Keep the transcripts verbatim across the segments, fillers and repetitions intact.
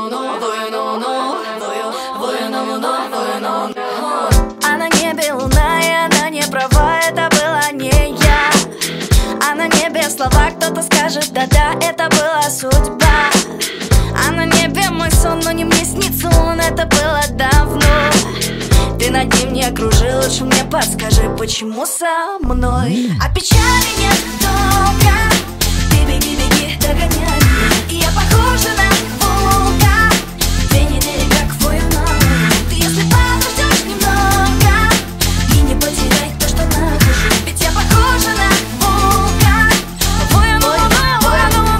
А на небе луна, и она не права, это была не я. А на небе слова, кто-то скажет, да-да, это была судьба. А на небе мой сон, но не мне снится он, это было давно. Ты над ним не окружил, лучше мне подскажи, почему со мной? А печали нет долго, ты беги, беги, догоняй меня. И я похожа на волка, две недели как военный. Ты если подождешь немного и не потеряй то, что нахожу, ведь я похожа на волка, военный, военный,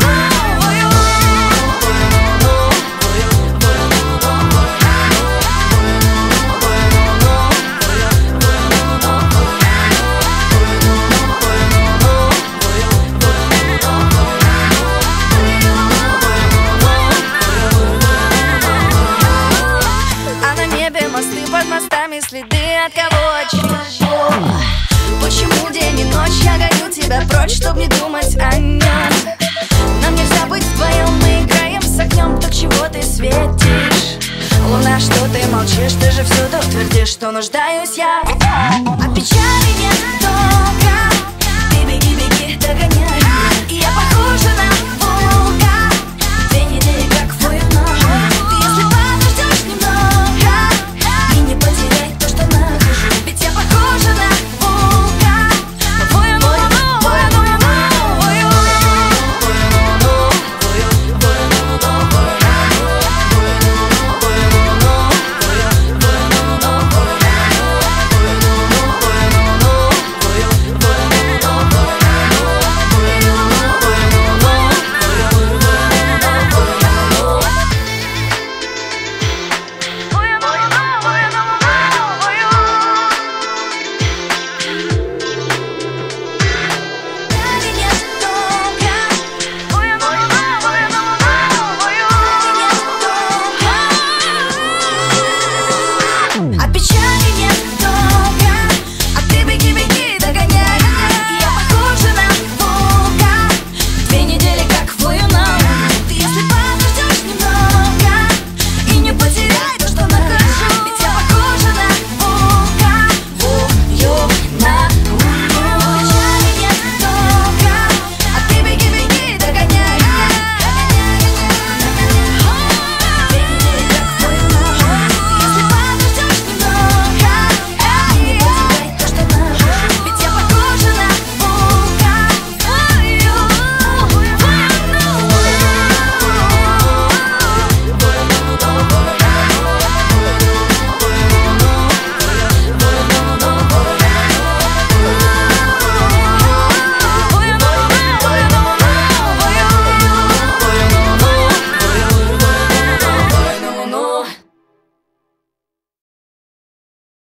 мосты под мостами, следы от кого-то. Почему день и ночь я гоню тебя прочь, чтоб не думать о нем? Нам нельзя быть вдвоем, мы играем с огнем, так чего ты светишь? Луна, что ты молчишь, ты же всюду твердишь, что нуждаюсь я.